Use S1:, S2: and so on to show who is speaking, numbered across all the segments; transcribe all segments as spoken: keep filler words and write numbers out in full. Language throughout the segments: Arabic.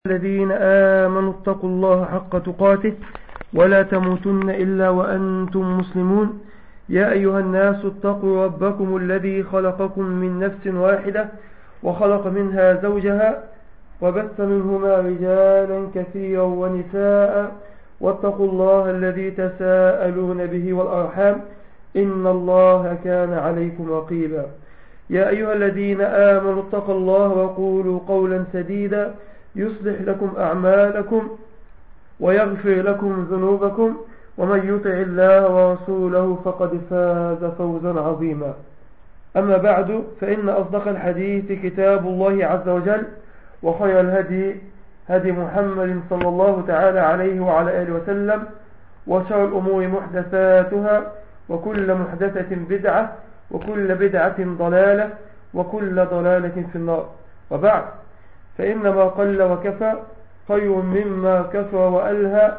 S1: الذين آمنوا اتقوا الله حق تقاته ولا تموتن إلا وأنتم مسلمون. يا أيها الناس اتقوا ربكم الذي خلقكم من نفس واحدة وخلق منها زوجها وبث منهما رجالا كثيرا ونساء واتقوا الله الذي تساءلون به والأرحام إن الله كان عليكم رقيبا. يا أيها الذين آمنوا اتقوا الله وقولوا قولا سديدا يصلح لكم أعمالكم ويغفر لكم ذنوبكم ومن يطع الله ورسوله فقد فاز فوزا عظيما. أما بعد، فإن أصدق الحديث كتاب الله عز وجل، وخير الهدي هدي محمد صلى الله تعالى عليه وعلى آله وسلم، وشر الأمور محدثاتها، وكل محدثة بدعة، وكل بدعة ضلالة، وكل ضلالة في النار. وبعد، فإنما قل وكفى خير مما كفى وألهى،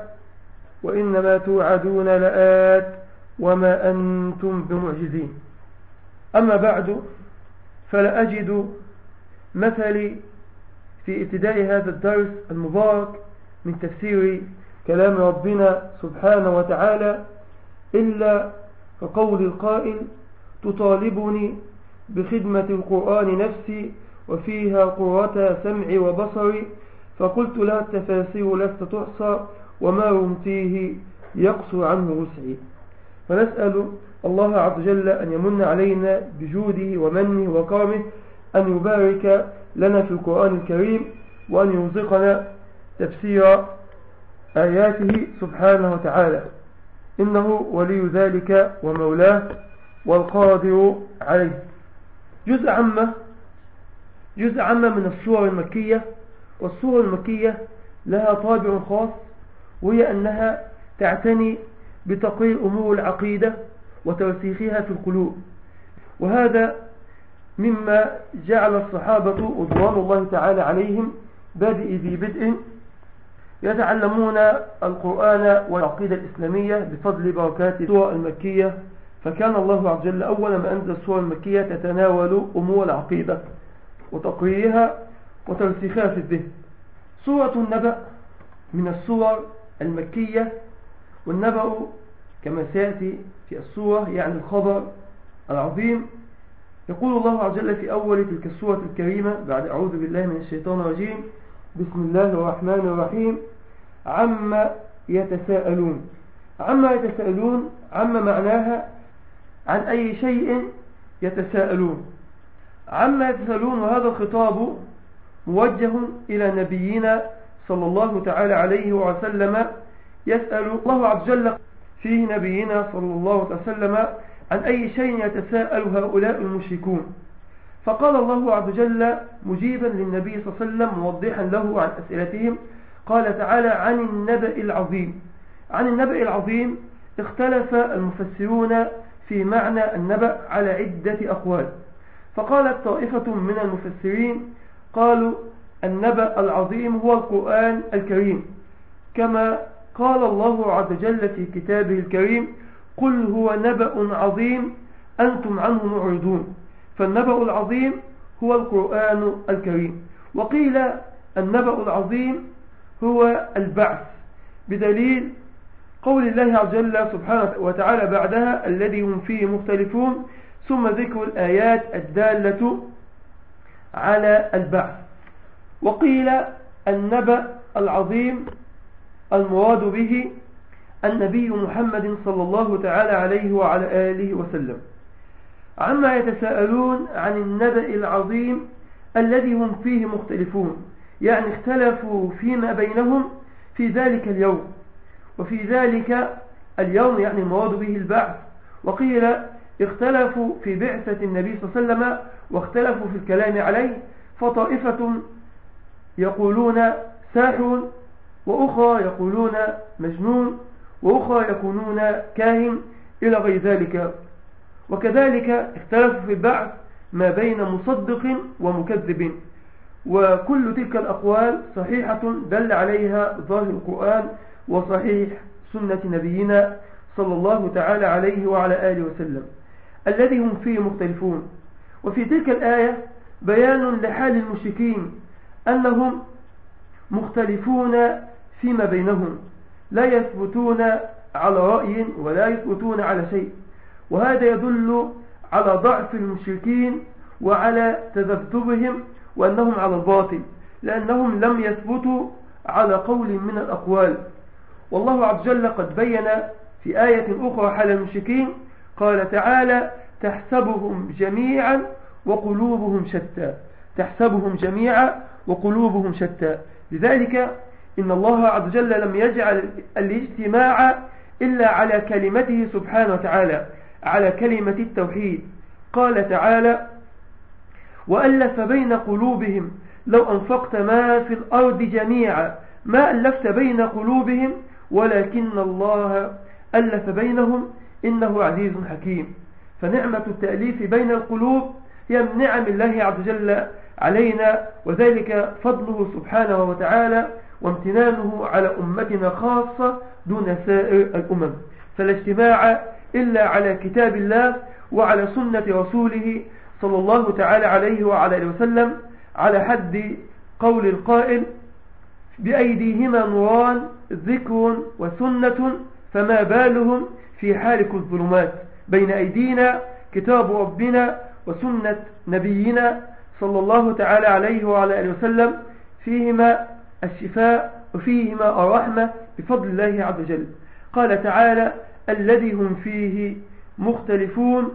S1: وإنما توعدون لآت وما أنتم بمعجزين. أما بعد، فلا أجد مثلي في ابتداء هذا الدرس المبارك من تفسير كلام ربنا سبحانه وتعالى إلا كقول القائل: تطالبني بخدمة القرآن نفسي وفيها قرة سمعي وبصري، فقلت لها التفاسير لست تحصى وما رمتيه يقصر عنه وسعي. فنسأل الله عز وجل أن يمن علينا بجوده ومنه وكرمه، أن يبارك لنا في القرآن الكريم، وأن يرزقنا تفسير آياته سبحانه وتعالى، إنه ولي ذلك ومولاه والقادر عليه. جزء عامة جزء عامة من السور المكية. والسور المكية لها طابع خاص، وهي أنها تعتني بتقرير أمور العقيدة وترسيخها في القلوب، وهذا مما جعل الصحابة رضوان الله تعالى عليهم بادئ ذي بدء يتعلمون القرآن والعقيدة الإسلامية بفضل بركات السور المكية. فكان الله عز وجل أول ما أنزل السور المكية تتناول أمور العقيدة وتقريرها وترسيخها في الذهن. سورة النبأ من السور المكية، والنبأ كما سيأتي في السورة يعني الخبر العظيم. يقول الله عز وجل في أول تلك السورة الكريمة بعد أعوذ بالله من الشيطان الرجيم: بسم الله الرحمن الرحيم. عما يتساءلون. عما يتساءلون، عما معناها عن أي شيء يتساءلون. عما يتساءلون، وهذا الخطاب موجه إلى نبينا صلى الله تعالى عليه وسلم. يسأل الله عز وجل فيه نبينا صلى الله عليه وسلم عن أي شيء يتساءل هؤلاء المشركون. فقال الله عز وجل مجيبا للنبي صلى الله عليه وسلم موضحا له عن أسئلتهم، قال تعالى: عن النبأ العظيم. عن النبأ العظيم اختلف المفسرون في معنى النبأ على عدة أقوال. فقالت طائفة من المفسرين قالوا: النبأ العظيم هو القرآن الكريم، كما قال الله عز وجل في كتابه الكريم: قل هو نبأ عظيم أنتم عنه معرضون. فالنبأ العظيم هو القرآن الكريم. وقيل النبأ العظيم هو البعث، بدليل قول الله عز وجل سبحانه وتعالى بعدها: الذي هم فيه مختلفون، ثم ذكر الآيات الدالة على البعث. وقيل النبأ العظيم المراد به النبي محمد صلى الله تعالى عليه وعلى آله وسلم. عما يتساءلون عن النبأ العظيم الذي هم فيه مختلفون، يعني اختلفوا فيما بينهم في ذلك اليوم. وفي ذلك اليوم يعني المراد به البعث. وقيل اختلفوا في بعثة النبي صلى الله عليه وسلم، واختلفوا في الكلام عليه، فطائفة يقولون ساحر، وأخرى يقولون مجنون، وأخرى يكونون كاهن إلى غير ذلك. وكذلك اختلفوا في البعث ما بين مصدق ومكذب. وكل تلك الأقوال صحيحة دل عليها ظاهر القرآن وصحيح سنة نبينا صلى الله تعالى عليه وعلى آله وسلم الذي هم فيه مختلفون. وفي تلك الآية بيان لحال المشركين أنهم مختلفون فيما بينهم، لا يثبتون على رأي ولا يثبتون على شيء. وهذا يدل على ضعف المشركين وعلى تذبذبهم وأنهم على الباطل، لأنهم لم يثبتوا على قول من الأقوال. والله عز وجل قد بين في آية أخرى حال المشركين، قال تعالى: تحسبهم جميعا وقلوبهم شتى. تحسبهم جميعا وقلوبهم شتى. لذلك إن الله عز وجل لم يجعل الاجتماع إلا على كلمته سبحانه وتعالى، على كلمة التوحيد. قال تعالى: وألف بين قلوبهم لو أنفقت ما في الأرض جميعا ما ألفت بين قلوبهم ولكن الله ألف بينهم إنه عزيز حكيم. فنعمة التأليف بين القلوب هي من نعم الله عز وجل علينا، وذلك فضله سبحانه وتعالى وامتنانه على أمتنا خاصة دون سائر الأمم. فلا اجتماع إلا على كتاب الله وعلى سنة رسوله صلى الله تعالى عليه وعلى آله وسلم، على حد قول القائل: بأيديهما نوران ذكر وسنة فما بالهم في حالك الظلمات. بين أيدينا كتاب ربنا وسنة نبينا صلى الله تعالى عليه وعلى آله وسلم، فيهما الشفاء وفيهما الرحمة بفضل الله عز وجل. قال تعالى: الذي هم فيه مختلفون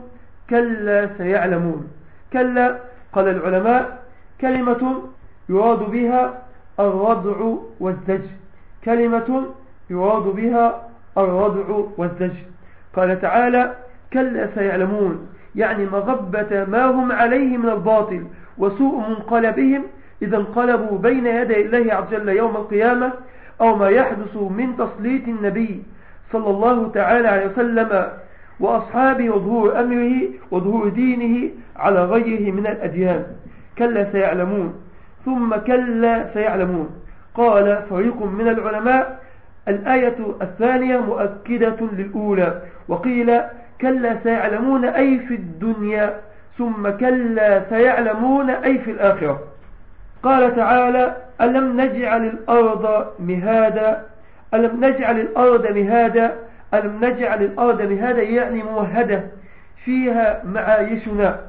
S1: كلا سيعلمون. كلا، قال العلماء، كلمة يراد بها الردع والزجر، كلمة يراد بها الردع والزجر. قال تعالى: كلا سيعلمون، يعني مغبة ما هم عليه من الباطل وسوء منقلبهم إذا انقلبوا بين يدي الله عز وجل يوم القيامة، أو ما يحدث من تسليط النبي صلى الله تعالى عليه وسلم وأصحابه وظهور أمره وظهور دينه على غيره من الأديان. كلا سيعلمون، ثم كلا سيعلمون. قال فريق من العلماء: الآية الثانية مؤكدة للأولى، وقيل كلا سيعلمون أي في الدنيا، ثم كلا سيعلمون أي في الآخرة. قال تعالى: ألم نجعل الأرض مهادا. ألم نجعل الأرض مهادا، ألم نجعل الأرض مهادا يعني ممهدة فيها معايشنا،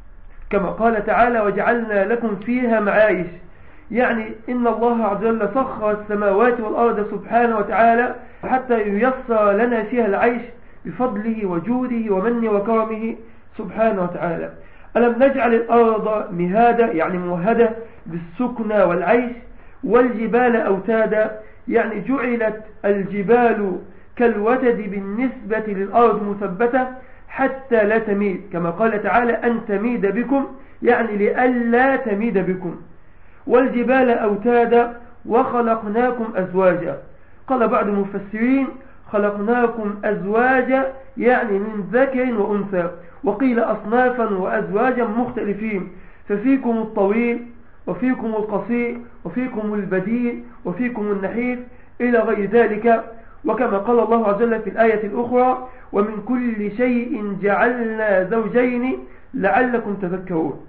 S1: كما قال تعالى: وجعلنا لكم فيها معايش. يعني إن الله عز وجل سخر السماوات والأرض سبحانه وتعالى حتى ييسر لنا فيها العيش بفضله وجوده ومنه وكرمه سبحانه وتعالى. ألم نجعل الأرض مهادا يعني ممهدة بالسكنى والعيش، والجبال أوتادا يعني جعلت الجبال كالوتد بالنسبة للأرض مثبتة حتى لا تميد، كما قال تعالى: أن تميد بكم، يعني لألا تميد بكم. والجبال أوتادا وخلقناكم أزواجا. قال بعض المفسرين: خلقناكم أزواجا يعني من ذكر وأنثى، وقيل أصنافا وأزواجا مختلفين، ففيكم الطويل وفيكم القصير وفيكم البديل وفيكم النحيف إلى غير ذلك. وكما قال الله عز وجل في الآية الأخرى: ومن كل شيء جعلنا زوجين لعلكم تذكرون.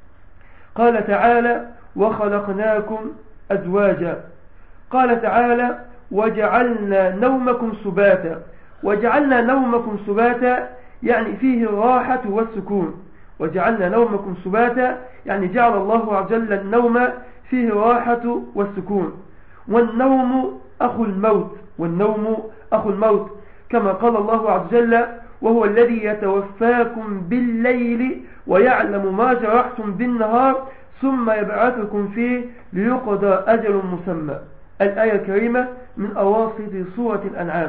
S1: قال تعالى: وخلقناكم أزواجا. قال تعالى: وجعلنا نومكم سباتا. وجعلنا نومكم سباتا يعني فيه الراحة والسكون. وجعلنا نومكم سباتا يعني جعل الله عز وجل النوم فيه الراحة والسكون. والنوم أخو الموت، والنوم أخو الموت، كما قال الله عز وجل: وهو الذي يتوفاكم بالليل ويعلم ما جرحتم بالنهار ثم يبعثكم فيه ليقضى أجل مسمى. الآية الكريمة من أواسط سورة الأنعام.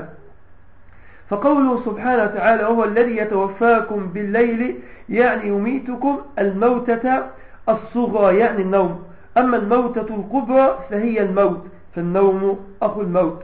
S1: فقوله سبحانه وتعالى: وهو الذي يتوفاكم بالليل يعني يميتكم الموتة الصغرى يعني النوم، أما الموتة الكبرى فهي الموت، فالنوم أخو الموت.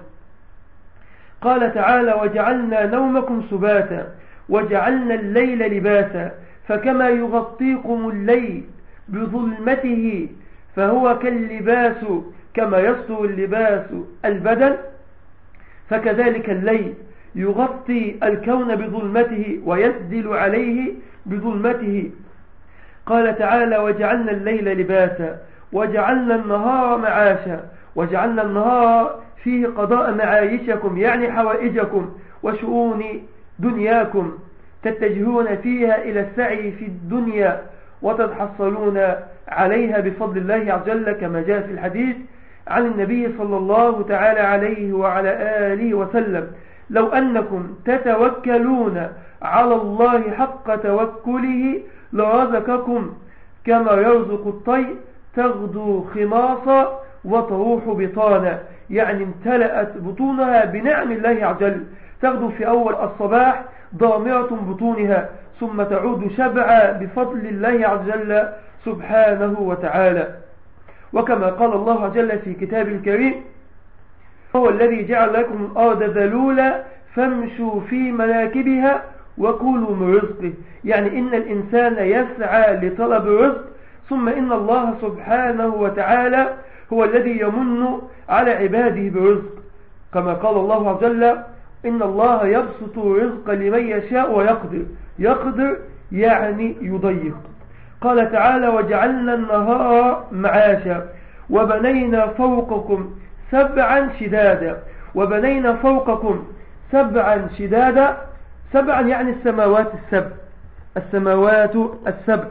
S1: قال تعالى: وجعلنا نومكم سباتا وجعلنا الليل لباسا، فكما يغطيكم الليل بظلمته فهو كاللباس كما يستر اللباس البدن، فكذلك الليل يغطي الكون بظلمته ويسدل عليه بظلمته. قال تعالى: وجعلنا الليل لباسا وجعلنا النهار معاشا وجعلنا النهار فيه قضاء معايشكم يعني حوائجكم وشؤون دنياكم تتجهون فيها إلى السعي في الدنيا وتتحصلون عليها بفضل الله عز وجل كما جاء في الحديث عن النبي صلى الله تعالى عليه وعلى آله وسلم لو أنكم تتوكلون على الله حق توكله لرزقكم كما يرزق الطير تغدو خماصا وتروح بطانا، يعني امتلأت بطونها بنعم الله عز وجل، تغدو في أول الصباح ضامرة بطونها ثم تعود شبعا بفضل الله عز وجل سبحانه وتعالى. وكما قال الله عز وجل في كتاب الكريم هو الذي جعل لكم الأرض ذلولا فامشوا في مناكبها وكلوا من رزقه، يعني إن الإنسان يسعى لطلب الرزق ثم إن الله سبحانه وتعالى هو الذي يمن على عباده برزق، كما قال الله عز وجل إن الله يبسط الرزق لمن يشاء ويقدر، يقدر يعني يضيق. قال تعالى وجعلنا النهار معاشا وبنينا فوقكم سبعا شدادا، وبنينا فوقكم سبعا شدادا، سبعا يعني السماوات السبع، السماوات السبع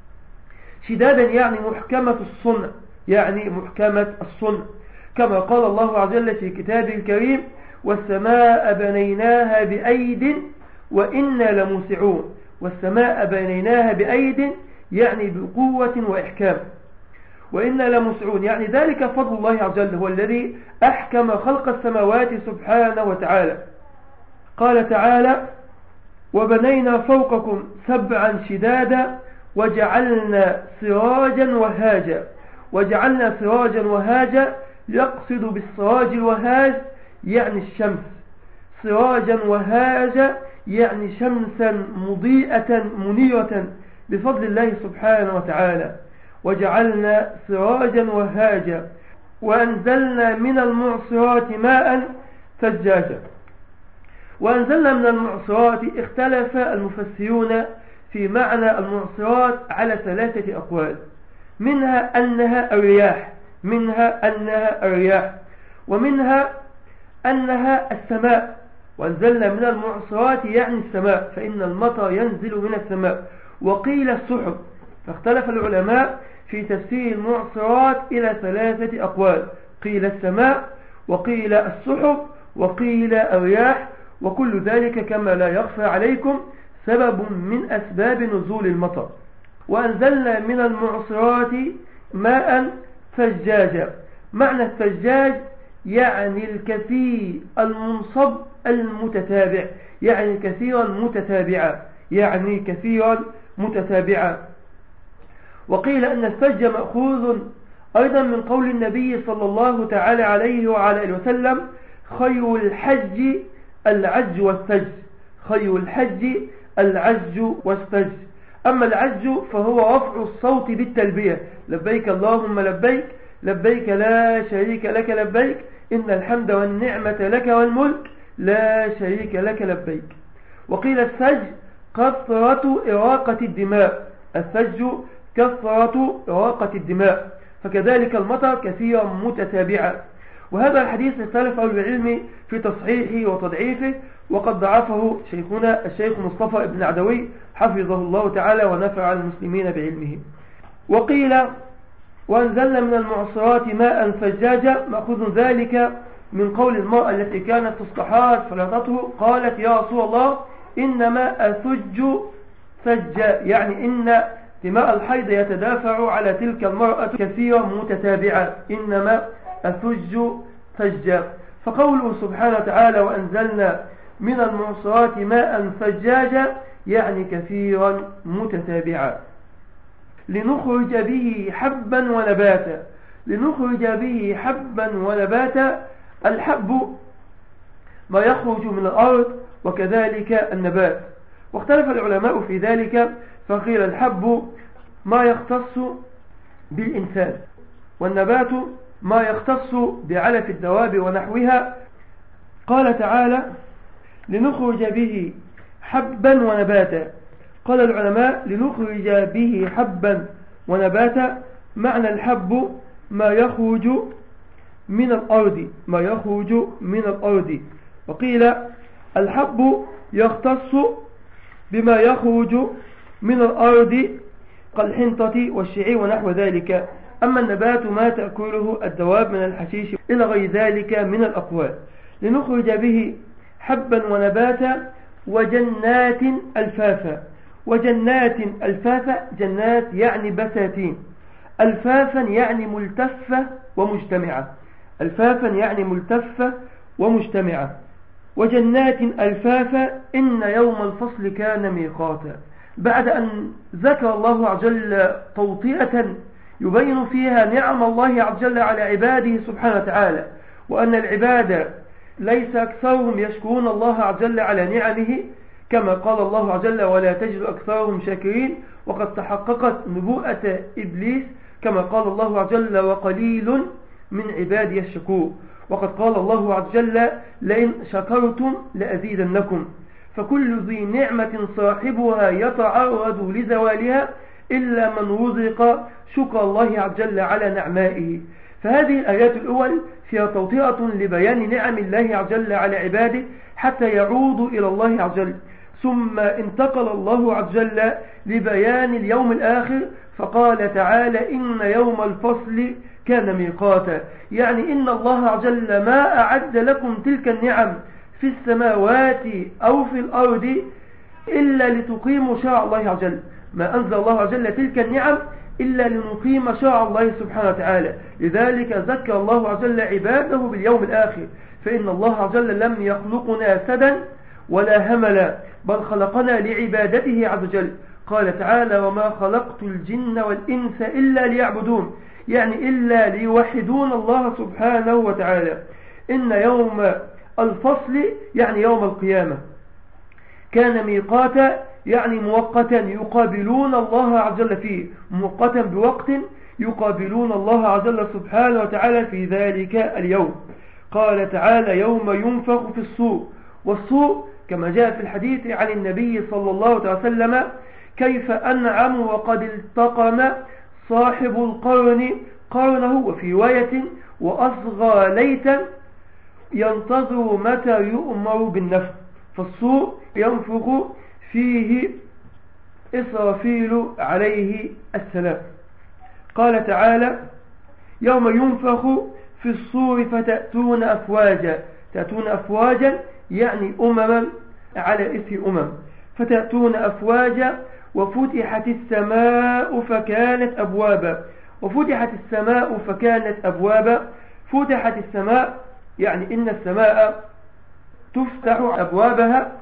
S1: شدادا يعني محكمة الصنع، يعني محكمة الصنع، كما قال الله عز وجل في كتابه الكريم والسماء بنيناها بأيد وإنا لموسعون، والسماء بنيناها بأيد يعني بقوة وإحكام، وإنا لموسعون يعني ذلك فضل الله عز وجل، هو الذي أحكم خلق السماوات سبحانه وتعالى. قال تعالى وبنينا فوقكم سبعا شدادا وجعلنا سراجا وهاجا، وجعلنا سراجا وهاجا يقصد بالسراج الوهاج يعني الشمس، سراجا وهاجا يعني شمسا مضيئة منيرة بفضل الله سبحانه وتعالى. وجعلنا سراجا وهاجا وأنزلنا من المعصرات ماء ثجاجا. وأنزلنا من المعصرات اختلف المفسرون في معنى المعصرات على ثلاثة أقوال، منها أنها الرياح، منها أنها الرياح ومنها أنها السماء، وأنزلنا من المعصرات يعني السماء فإن المطر ينزل من السماء، وقيل السحب، فاختلف العلماء في تفسير المعصرات إلى ثلاثة أقوال، قيل السماء وقيل السحب وقيل الرياح، وكل ذلك كما لا يخفى عليكم سبب من أسباب نزول المطر. وأنزلنا من المعصرات ماء ثجاجا، معنى الثجاج يعني الكثير المنصب المتتابع، يعني كثيرا متتابعا، يعني كثيرا متتابعا. وقيل أن الثج مأخوذ أيضا من قول النبي صلى الله تعالى عليه وعلى آله وسلم خير الحج العج والثج، خير الحج العج والثج. أما العج فهو رفع الصوت بالتلبية لبيك اللهم لبيك لبيك لا شريك لك لبيك إن الحمد والنعمة لك والملك لا شريك لك لبيك. وقيل الثج كثرة إراقة الدماء، الثج كثرة إراقة الدماء، فكذلك المطر كثيرا متتابعا. وهذا الحديث اختلف أهل العلم في تصحيحه وتضعيفه، وقد ضعفه شيخنا الشيخ مصطفى بن عدوي حفظه الله تعالى ونفع المسلمين بعلمه. وقيل وأنزلنا من المعصرات ماء ثجاجا، مأخذ ذلك من قول المرأة التي كانت تستحاض فلطته قالت يا رسول الله إنما أثج ثجا، يعني إن دماء الحيض يتدافع على تلك المرأة كثيرا متتابعة، إنما أثج ثجا. فقوله سبحانه وتعالى وأنزلنا من المعصرات ماء ثجاجا يعني كثيرا متتابعا لنخرج به حبا ونباتا، لنخرج به حبا ونباتا. الحب ما يخرج من الأرض وكذلك النبات، واختلف العلماء في ذلك، فقيل الحب ما يختص بالإنسان، والنبات ما يختص بعلف الدواب ونحوها. قال تعالى لنخرج به حبا ونباتا. قال العلماء لنخرج به حبا ونباتا، معنى الحب ما يخرج من الأرض ما يخرج من الأرض. وقيل الحب يختص بما يخرج من الأرض كالحنطة والشعير ونحو ذلك. أما النبات ما تأكله الدواب من الحشيش إلى غير ذلك من الأقوال، لنخرج به حبا ونباتا وجنات الفافا. وجنات الفافا، جنات يعني بساتين، الفافا يعني ملتفة ومجتمعة، الفافا يعني ملتفة ومجتمعة. وجنات الفافا إن يوم الفصل كان ميقاتا. بعد أن ذكر الله عز وجل توطئة يبين فيها نعم الله عز وجل على عباده سبحانه وتعالى، وأن العباد ليس أكثرهم يشكرون الله عز وجل على نعمه، كما قال الله عز وجل ولا تجد أكثرهم شاكرين، وقد تحققت نبوءة إبليس كما قال الله عز وجل وقليل من عبادي الشكور. وقد قال الله عز وجل لئن شكرتم لأزيدنكم. فكل ذي نعمة صاحبها يتعرض لزوالها إلا من رزق شكر الله عز وجل على نعمائه. فهذه الآيات الأول فيها توطئة لبيان نعم الله عز وجل على عباده حتى يعودوا إلى الله عز وجل، ثم انتقل الله عز وجل لبيان اليوم الآخر فقال تعالى إن يوم الفصل كان ميقاتا، يعني إن الله عز وجل ما أعد لكم تلك النعم في السماوات أو في الأرض إلا لتقيموا شرع الله عز وجل. ما أنزل الله عز وجل تلك النعم إلا لنقيم شرع الله سبحانه وتعالى. لذلك ذكر الله عز وجل عباده باليوم الآخر، فإن الله عز وجل لم يخلقنا سدا ولا هملا، بل خلقنا لعبادته عز وجل. قال تعالى وما خلقت الجن والإنس إلا ليعبدون، يعني إلا ليوحدون الله سبحانه وتعالى. إن يوم الفصل يعني يوم القيامة كان ميقاتا، يعني مؤقتا يقابلون الله عز وجل فيه، مؤقتا بوقت يقابلون الله عز وجل سبحانه وتعالى في ذلك اليوم. قال تعالى يوم ينفخ في الصور، والصور كما جاء في الحديث عن النبي صلى الله عليه وسلم كيف أنعم وقد التقم صاحب القرن قرنه، وفي رواية وأصغى ليتا ينتظر متى يؤمر بالنفخ. فالصور ينفخ فيه إسرافيل عليه السلام. قال تعالى يوم ينفخ في الصور فتأتون أفواجا، تأتون أفواجا يعني أمما على إثر أمم، فتأتون أفواجا وفتحت السماء فكانت أبوابا، وفتحت السماء فكانت أبوابا. فتحت السماء يعني إن السماء تفتح أبوابها،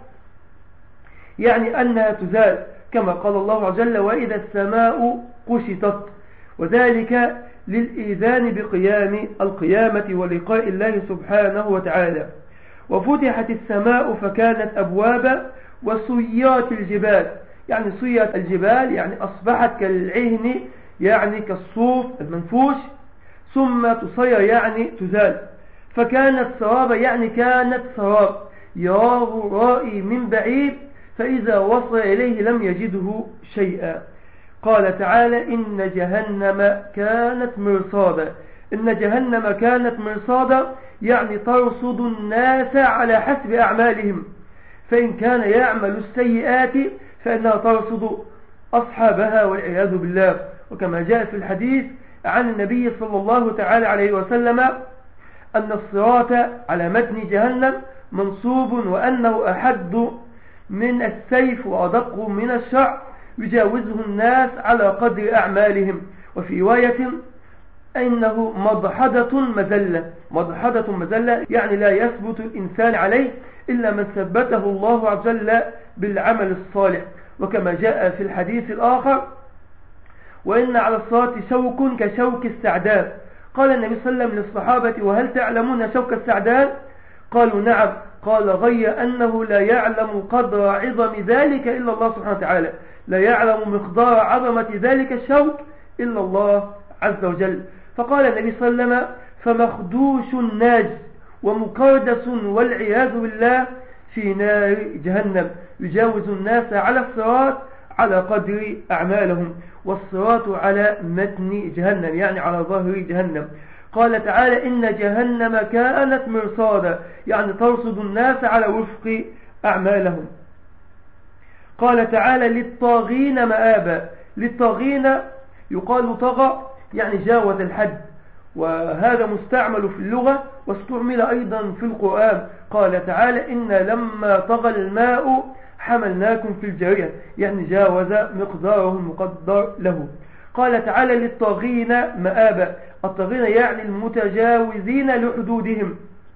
S1: يعني أنها تزال، كما قال الله عز وجل وإذا السماء قشطت، وذلك للإيذان بقيام القيامة ولقاء الله سبحانه وتعالى. وفتحت السماء فكانت أبوابا وسيرت الجبال، يعني سيرت الجبال يعني أصبحت كالعهن يعني كالصوف المنفوش، ثم تصير يعني تزال. فكانت سرابا يعني كانت سراب يراه رائي من بعيد فإذا وصل إليه لم يجده شيئا. قال تعالى إن جهنم كانت مرصادا، إن جهنم كانت مرصادا يعني ترصد الناس على حسب أعمالهم، فإن كان يعمل السيئات فإنها ترصد أصحابها والعياذ بالله. وكما جاء في الحديث عن النبي صلى الله تعالى عليه وسلم أن الصراط على متن جهنم منصوب وأنه أحد من السيف وأدق من الشعر يجاوزه الناس على قدر أعمالهم. وفي رواية إنه مضحدة مزلة، مضحدة مزلة يعني لا يثبت الإنسان عليه إلا من ثبته الله عز وجل بالعمل الصالح. وكما جاء في الحديث الآخر وإن على الصراط شوك كشوك السعدان. قال النبي صلى الله عليه وسلم للصحابة وهل تعلمون شوك السعدان؟ قالوا نعم. قال غير أنه لا يعلم قدر عظم ذلك إلا الله سبحانه وتعالى، لا يعلم مقدار عظمة ذلك الشوك إلا الله عز وجل. فقال النبي صلى الله عليه وسلم فمخدوش الناج ومكردس والعياذ بالله في نار جهنم، يجاوز الناس على الصراط على قدر أعمالهم، والصراط على متن جهنم يعني على ظهر جهنم. قال تعالى إن جهنم كانت مرصادا، يعني ترصد الناس على وفق أعمالهم. قال تعالى للطاغين مآبا، للطاغين يقال طغى يعني جاوز الحد، وهذا مستعمل في اللغة واستعمل أيضا في القرآن. قال تعالى إن لما طغى الماء حملناكم في الجارية، يعني جاوز مقداره المقدر له. قال تعالى للطاغين مآبا، الطاغين يعني المتجاوزين لحدودهم.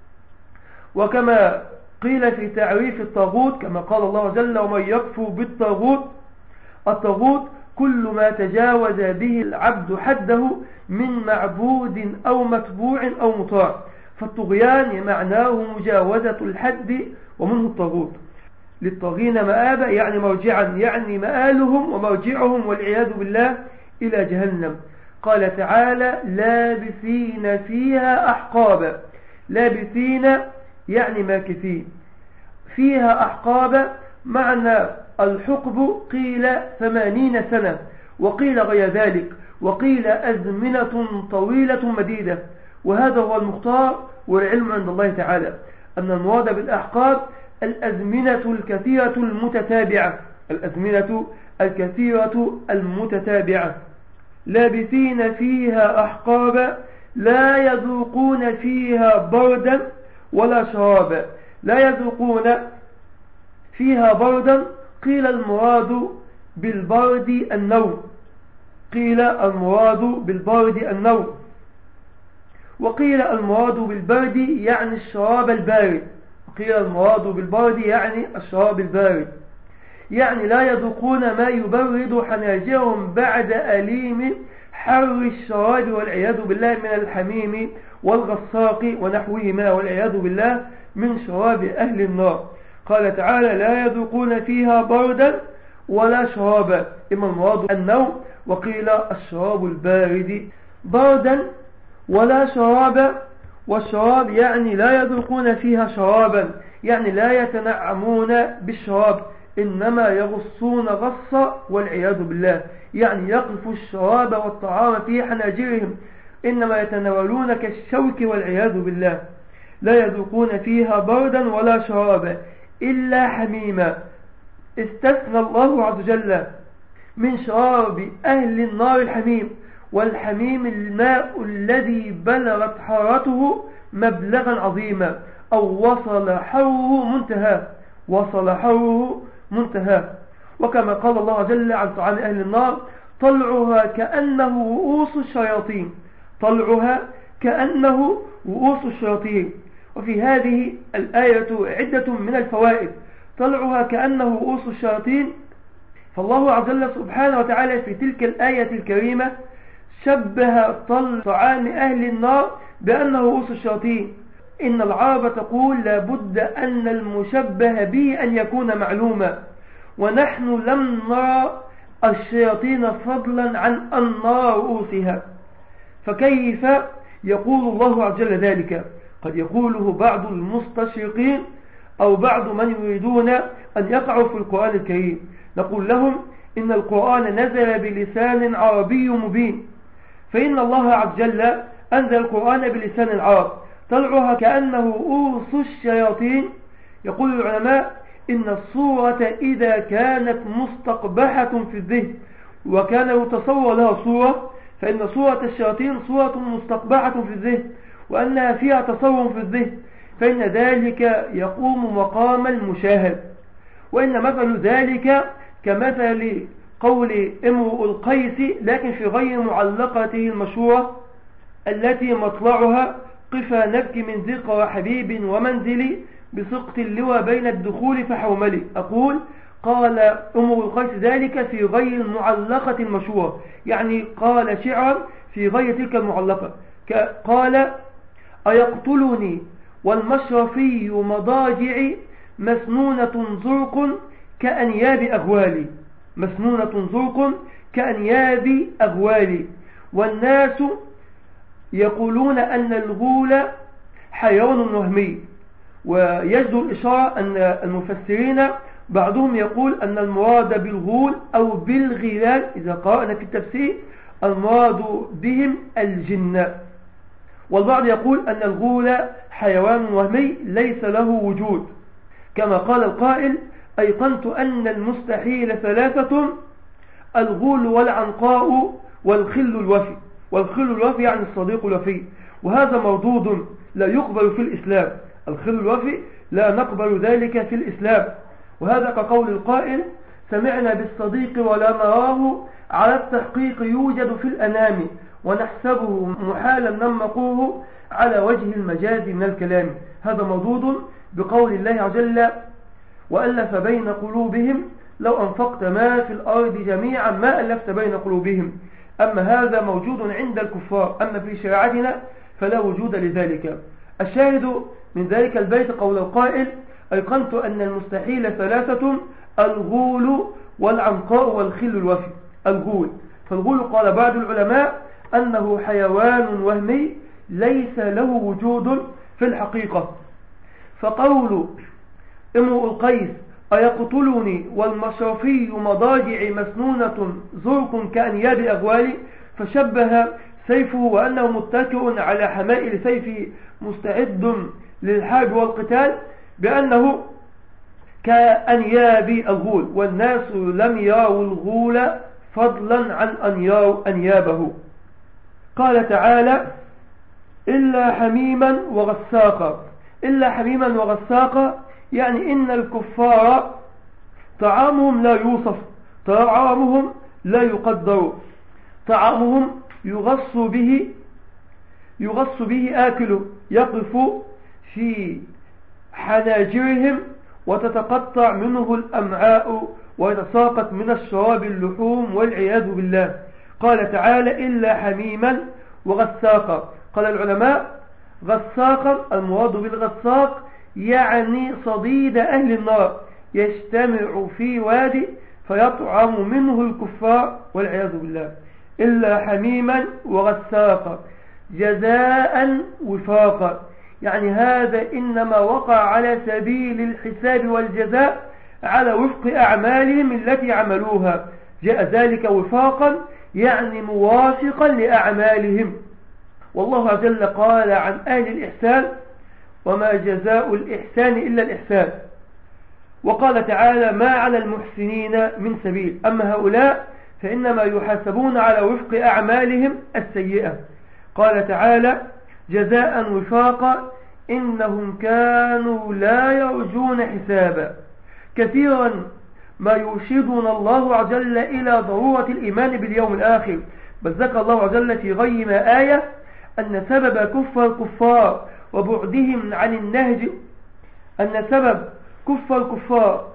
S1: وكما قيل في تعريف الطاغوت كما قال الله جل ومن يكفر بالطاغوت، الطاغوت كل ما تجاوز به العبد حده من معبود أو متبوع أو مطاع، فالطغيان معناه مجاوزة الحد ومنه الطاغوت. للطاغين مآبا يعني مرجعا، يعني مآلهم ومرجعهم والعياذ بالله إلى جهنم. قال تعالى لابثين فيها أحقابا، لابثين يعني ماكثين، فيها أحقابا معنى الحقب قيل ثمانين سنة، وقيل غير ذلك، وقيل أزمنة طويلة مديدة. وهذا هو المختار والعلم عند الله تعالى، أن المراد بالأحقاب الأزمنة الكثيرة المتتابعة، الأزمنة الكثيرة المتتابعة. لابثين فيها أحقابا لا يذوقون فيها بردا ولا شرابا، لا يذوقون فيها بردا، قيل المراد بالبرد النوم، قيل المراد بالبرد النوم، وقيل المراد بالبرد يعني الشراب البارد، قيل المراد بالبرد يعني الشراب البارد، يعني لا يذوقون ما يبرد حناجرهم بعد أليم حر الشراب والعياذ بالله من الحميم والغساق ونحوهما والعياذ بالله من شراب أهل النار. قال تعالى لا يذوقون فيها بردا ولا شرابا، إما المراد النوم، وقيل الشراب البارد بردا ولا شرابا، والشراب يعني لا يذوقون فيها شرابا، يعني لا يتنعمون بالشراب، إنما يغصون غصا والعياذ بالله، يعني يقف الشراب والطعام في حناجرهم، إنما يتناولون كالشوك والعياذ بالله. لا يذوقون فيها بردا ولا شرابا إلا حميما، استثنى الله عز وجل من شراب أهل النار الحميم، والحميم الماء الذي بلغت حرارته مبلغا عظيما أو وصل حره منتهى، وصل حره منتهى. وكما قال الله عز وجل عن طعام أهل النار طلعها كأنه رؤوس الشياطين، طلعها كأنه رؤوس الشياطين. وفي هذه الآية عدة من الفوائد، طلعها كأنه رؤوس الشياطين، فالله عز وجل سبحانه وتعالى في تلك الآية الكريمة شبه طل طعام أهل النار بأنه رؤوس الشياطين. إن العرب تقول لابد أن المشبه به أن يكون معلوما، ونحن لم نرى الشياطين فضلا عن أن نرى رؤوسها، فكيف يقول الله عز وجل ذلك؟ قد يقوله بعض المستشرقين أو بعض من يريدون أن يقعوا في القرآن الكريم. نقول لهم إن القرآن نزل بلسان عربي مبين، فإن الله عز وجل أنزل القرآن بلسان العرب، طلعها كأنه رؤوس الشياطين. يقول العلماء إن الصورة إذا كانت مستقبحة في الذهن وكان يتصور لها صورة، فإن صورة الشياطين صورة مستقبحة في الذهن وأنها فيها تصور في الذهن، فإن ذلك يقوم مقام المشاهد. وإن مثل ذلك كمثل قول امرؤ القيس لكن في غير معلقته المشهورة التي مطلعها قفا نبكي من ذكر حبيب ومنزلي بسقط اللوى بين الدخول فحوملي. أقول قال امرؤ القيس ذلك في غير المعلقة المشهورة، يعني قال شعرا في غير تلك المعلقة، قال أيقتلني والمشرفي مضاجعي مسنونة زرق كأنياب أغوالي، مسنونة زرق كأنياب أغوالي. والناس يقولون أن الغول حيوان وهمي، ويجد الإشارة أن المفسرين بعضهم يقول أن المراد بالغول أو بالغلال إذا قرأنا في التفسير المراد بهم الجن. والبعض يقول أن الغول حيوان وهمي ليس له وجود، كما قال القائل: أيقنت أن المستحيل ثلاثة: الغول والعنقاء والخل الوفي. والخل الوفي يعني الصديق الوفي، وهذا مردود لا يقبل في الإسلام. الخل الوفي لا نقبل ذلك في الإسلام، وهذا كقول القائل: سمعنا بالصديق ولا نراه على التحقيق يوجد في الأنام، ونحسبه محالا نمقوه على وجه المجاز من الكلام. هذا مردود بقول الله عز وجل: وألف بين قلوبهم لو أنفقت ما في الأرض جميعا ما ألفت بين قلوبهم. أما هذا موجود عند الكفار، أما في شريعتنا فلا وجود لذلك. الشاهد من ذلك البيت قول القائل: أيقنت أن المستحيل ثلاثة: الغول والعنقاء والخل الوفي. الغول، فالغول قال بعض العلماء أنه حيوان وهمي ليس له وجود في الحقيقة. فقول امرؤ القيس: أيقتلني والمشرفي مضاجع مسنونة زرق كأنياب أغوالي، فشبه سيفه وأنه متكئ على حمائل سيفه مستعد للحرب والقتال بأنه كأنياب الغول، والناس لم يروا الغول فضلا عن أن يروا أنيابه. قال تعالى: إلا حميما وغساقا. إلا حميما وغساقا يعني إن الكفار طعامهم لا يوصف، طعامهم لا يقدر، طعامهم يغص به يغص به آكله، يقف في حناجرهم وتتقطع منه الأمعاء ويتساقط من الشراب اللحوم والعياذ بالله. قال تعالى: إلا حميما وغساقا. قال العلماء: غساقا المراد بالغساق يعني صديد أهل النار، يجتمع في وادي فيطعم منه الكفار والعياذ بالله. إلا حميما وغساقا جزاء وفاقا، يعني هذا إنما وقع على سبيل الحساب والجزاء على وفق أعمالهم التي عملوها. جاء ذلك وفاقا يعني موافقا لأعمالهم. والله عز وجل قال عن أهل الإحسان: وما جزاء الإحسان إلا الإحسان. وقال تعالى: ما على المحسنين من سبيل. أما هؤلاء فإنما يحاسبون على وفق أعمالهم السيئة. قال تعالى: جزاء وفاقا إنهم كانوا لا يرجون حسابا. كثيرا ما يرشدنا الله عز وجل إلى ضرورة الإيمان باليوم الآخر، بل ذكر الله عز وجل في غير ما آية أن سبب كفر الكفار وبعدهم عن النهج أن سبب كفر الكفار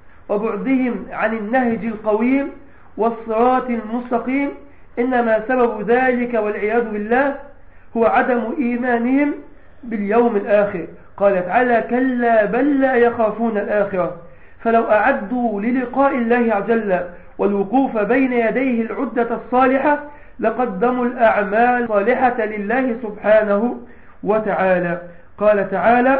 S1: وبعدهم عن النهج القويم والصراط المستقيم إنما سبب ذلك والعياذ بالله هو عدم إيمانهم باليوم الآخر. قال تعالى: كلا بل لا يخافون الآخرة. فلو أعدوا للقاء الله عز وجل والوقوف بين يديه العدة الصالحة لقدموا الأعمال الصالحة لله سبحانه وتعالى. قال تعالى: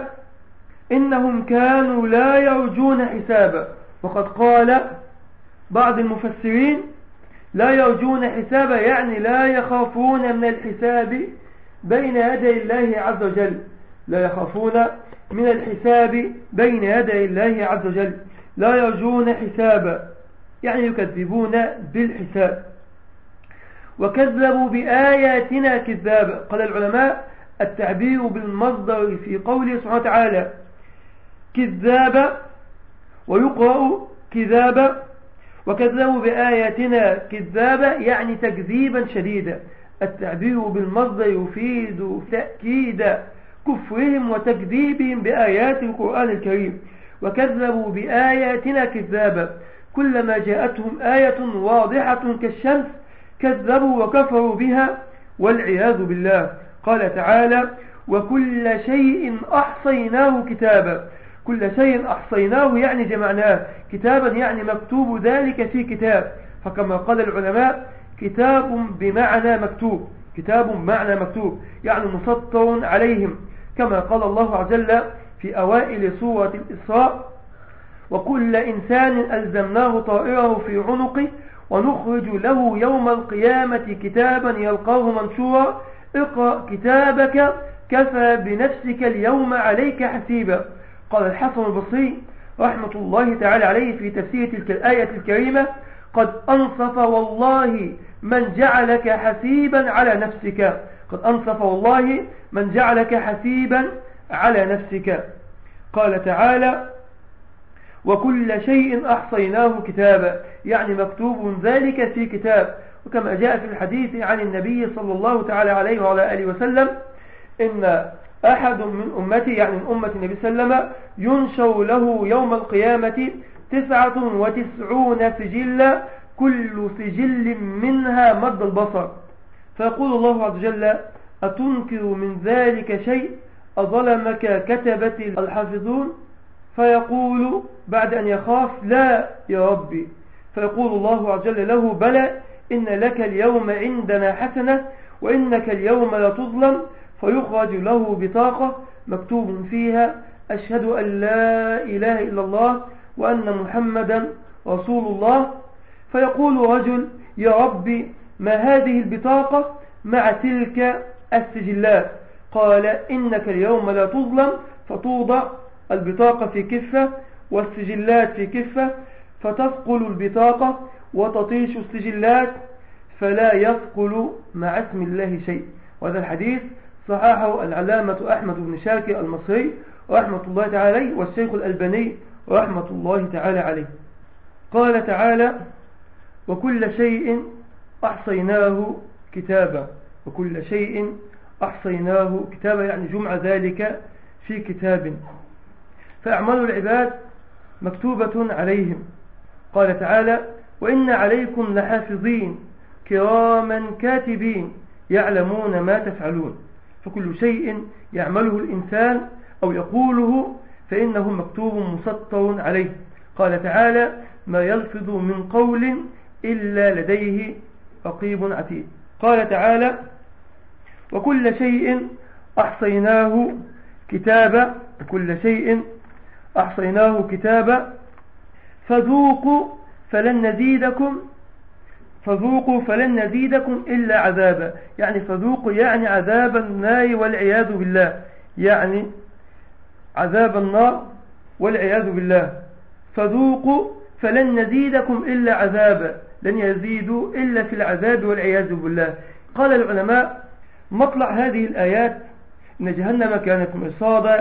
S1: إنهم كانوا لا يرجون حسابا. وقد قال بعض المفسرين: لا يرجون حسابا يعني لا يخافون من الحساب بين يدي الله عز وجل، لا يخافون من الحساب بين يدي الله عز وجل، لا يرجون حسابا يعني يكذبون بالحساب. وكذبوا بآياتنا كذابا. قال العلماء: التعبير بالمصدر في قوله سبحانه وتعالى كذابا ويقرأ كذابا. وكذبوا بآياتنا كذابا يعني تكذيبا شديدا. التعبير بالمصدر يفيد تأكيد كفرهم وتكذيبهم بآيات القرآن الكريم. وكذبوا بآياتنا كذابا، كلما جاءتهم آية واضحة كالشمس كذبوا وكفروا بها والعياذ بالله. قال تعالى: وكل شيء أحصيناه كتابا. كل شيء أحصيناه يعني جمعناه، كتابا يعني مكتوب ذلك في كتاب. فكما قال العلماء: كتاب بمعنى مكتوب، كتاب بمعنى مكتوب يعني مسطر عليهم، كما قال الله عز وجل في أوائل سورة الإسراء: وكل إنسان ألزمناه طائره في عنقه ونخرج له يوم القيامة كتابا يلقاه منشورا اقرأ كتابك كفى بنفسك اليوم عليك حسيبا. قال الحسن البصري رحمة الله تعالى عليه في تفسير تلك الآية الكريمة: قد أنصف والله من جعلك حسيبا على نفسك. قد أنصف والله من جعلك حسيبا على نفسك. قال تعالى: وكل شيء أحصيناه كتابا، يعني مكتوب ذلك في كتاب. وكما جاء في الحديث عن النبي صلى الله تعالى عليه وعلى آله وسلم: إن أحد من أمتي، يعني من أمة النبي صلى الله عليه وسلم، ينشر له يوم القيامة تسعة وتسعون سجلا كل سجل منها مد البصر، فيقول الله عز وجل: أتنكر من ذلك شيء؟ أظلمك كتبة الحافظون؟ فيقول بعد أن يخاف: لا يا ربي. فيقول الله عز وجل له: بلى، إن لك اليوم عندنا حسنة وإنك اليوم لا تظلم. فيخرج له بطاقة مكتوب فيها: أشهد أن لا إله إلا الله وأن محمدا رسول الله. فيقول رجل: يا ربي، ما هذه البطاقة مع تلك السجلات؟ قال: إنك اليوم لا تظلم. فتوضع البطاقة في كفة والسجلات في كفة، فتثقل البطاقة وتطيش السجلات، فلا يثقل مع اسم الله شيء. وهذا الحديث صححه العلامة أحمد بن شاكر المصري رحمة الله تعالى عليه، والشيخ الألباني رحمة الله تعالى عليه. قال تعالى: وكل شيء أحصيناه كتابا. وكل شيء أحصيناه كتابا، يعني جمع ذلك في كتاب. فأعمال العباد مكتوبة عليهم. قال تعالى: وإن عليكم لحافظين كراما كاتبين يعلمون ما تفعلون. فكل شيء يعمله الإنسان أو يقوله فإنه مكتوب مسطر عليه. قال تعالى: ما يلفظ من قول إلا لديه رقيب عتيد. قال تعالى: وكل شيء أحصيناه كتابا. وكل شيء أحصيناه كتابا فذوقوا فلن نزيدكم فذوقوا فلن نزيدكم إلا عذابا. يعني فذوقوا يعني عذاب النار والعياذ بالله، يعني عذاب النار والعياذ بالله. فذوقوا فلن نزيدكم إلا عذابا، لن يزيدوا إلا في العذاب والعياذ بالله. قال العلماء: مطلع هذه الآيات إن جهنم كانت مرصادا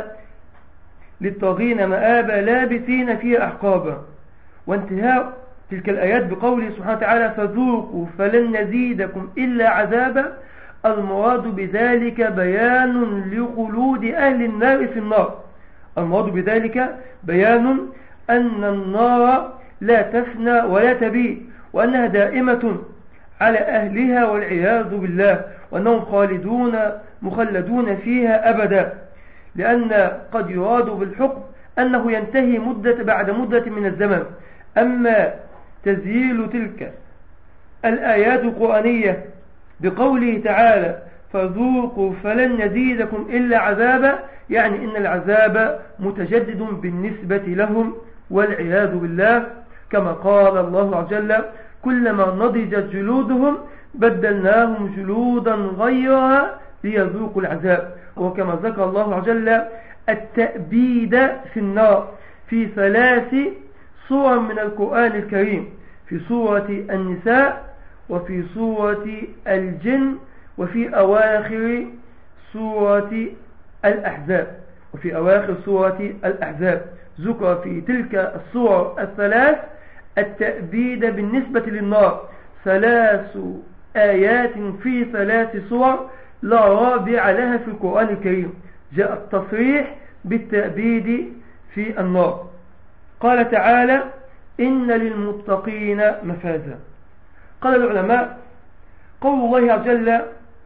S1: للطاغين مآبا لابثين فيها أحقابا. وانتهاء تلك الآيات بقوله سبحانه وتعالى: فذوقوا فلن نزيدكم إلا عذابا، المراد بذلك بيان لخلود أهل النار في النار. المراد بذلك بيان أن النار لا تفنى ولا تبيد، وأنها دائمة على أهلها والعياذ بالله، وأنهم خالدون مخلدون فيها أبدا. لأن قد يراد بالحكم أنه ينتهي مدة بعد مدة من الزمن. أما تزييل تلك الآيات القرآنية بقوله تعالى: فذوقوا فلن نزيدكم إلا عذابا، يعني إن العذاب متجدد بالنسبة لهم والعياذ بالله، كما قال الله عز وجل: كلما نضجت جلودهم بدلناهم جلودا غيرها ليذوقوا العذاب. وكما ذكر الله عز وجل التأبيد في النار في ثلاث صور من القرآن الكريم: في سورة النساء، وفي سورة الجن، وفي أواخر سورة الأحزاب. وفي أواخر سورة الأحزاب ذكر في تلك الصور الثلاث التأبيد بالنسبة للنار، ثلاث آيات في ثلاث صور لا رابع لها في القرآن الكريم، جاء التصريح بالتأبيد في النار. قال تعالى: إن للمتقين مفازا. قال العلماء: قول الله عز وجل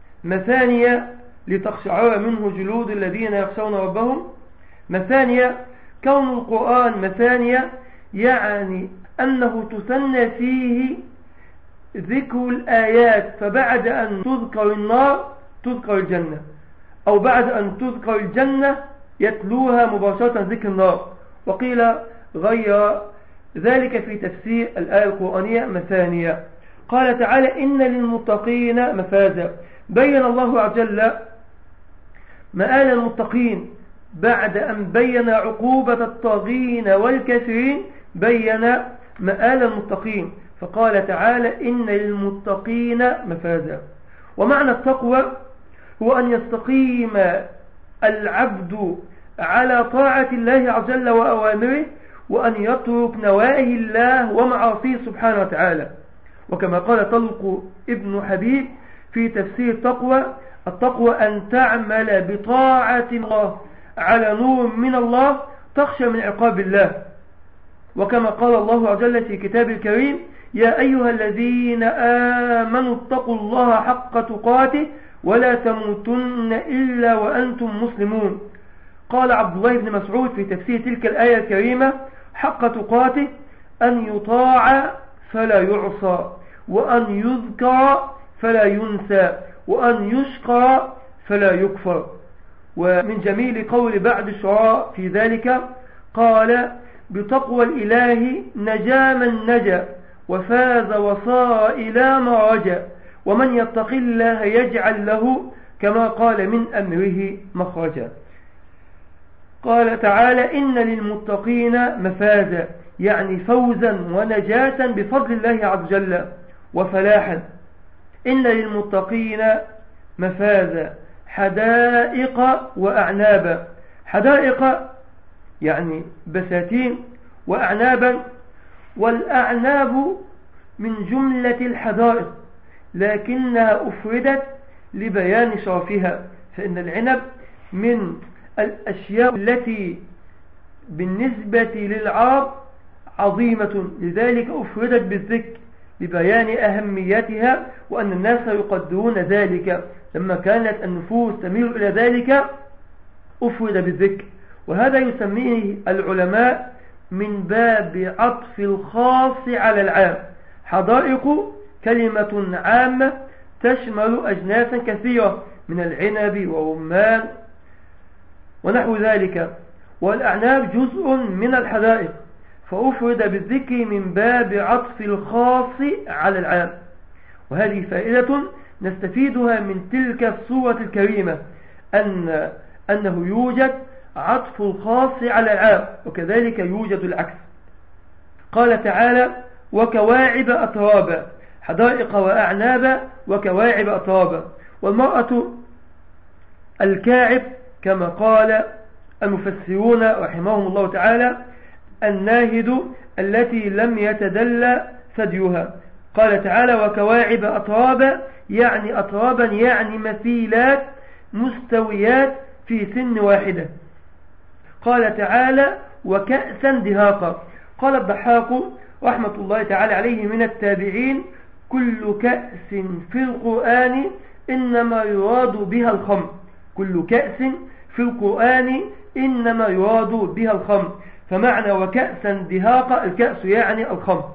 S1: مثانية لتخشعر منه جلود الذين يخشون ربهم. مثانية، كون القرآن مثانية يعني أنه تثنى فيه ذكر الآيات، فبعد أن تذكر النار تذكر الجنة، أو بعد أن تذكر الجنة يتلوها مباشرة ذكر النار. وقيل غير ذلك في تفسير الآية القرآنية مثانية. قال تعالى: إن للمتقين مفازا. بين الله عز وجل مآل المتقين بعد أن بين عقوبة الطاغين والكافرين، بين مآل المتقين فقال تعالى إن للمتقين مفازا. ومعنى التقوى هو أن يستقيم العبد على طاعة الله عز وجل وأوامره، وأن يترك نواهي الله ومعاصيه سبحانه وتعالى. وكما قال طلق ابن حبيب في تفسير التقوى: التقوى أن تعمل بطاعة الله على نور من الله تخشى من عقاب الله. وكما قال الله عز وجل في كتاب الكريم: يا أيها الذين آمنوا اتقوا الله حق تقاته ولا تموتن إلا وأنتم مسلمون. قال عبد الله بن مسعود في تفسير تلك الآية الكريمة: حق تقاته أن يطاع فلا يعصى، وأن يذكر فلا ينسى، وأن يشكر فلا يكفر. ومن جميل قول بعض الشعراء في ذلك قال: بتقوى الإله نجا من نجا، وفاز وصار إلى ما رجا، ومن يتق الله يجعل له كما قال من أمره مخرجا. قال تعالى: إن للمتقين مفازا، يعني فوزا ونجاة بفضل الله عز وجل وفلاحا. إن للمتقين مفازا، حدائق وأعنابا. حدائق يعني بساتين، وأعنابا، والأعناب من جملة الحدائق لكنها أفردت لبيان شرفها، فإن العنب من الأشياء التي بالنسبة للعرب عظيمة، لذلك أفردت بالذكر لبيان أهميتها، وأن الناس يقدرون ذلك. لما كانت النفوس تميل إلى ذلك أفرد بالذكر. وهذا يسميه العلماء من باب عطف الخاص على العام. حدائق كلمة عامة تشمل أجناسا كثيرة من العنب والرمان ونحو ذلك، والأعناب جزء من الحدائق، فأفرد بالذكر من باب عطف الخاص على العام. وهذه فائدة نستفيدها من تلك السورة الكريمة، أن أنه يوجد عطف الخاص على العام، وكذلك يوجد العكس. قال تعالى: وكواعب أترابا، حدائق وأعنابا وكواعب أترابا. والمرأة الكاعب كما قال المفسرون رحمهم الله تعالى الناهد التي لم يتدلى ثديها. قال تعالى: وكواعب أترابا، يعني أترابا يعني مثيلات مستويات في سن واحدة. قال تعالى: وكأسا دهاقا. قال الضحاك رحمة الله تعالى عليه من التابعين: كل كأس في القرآن إنما يراد بها الخمر. كل كأس في القرآن إنما يراد بها الخمر. فمعنى وكأسا دهاقا، الكأس يعني الخمر،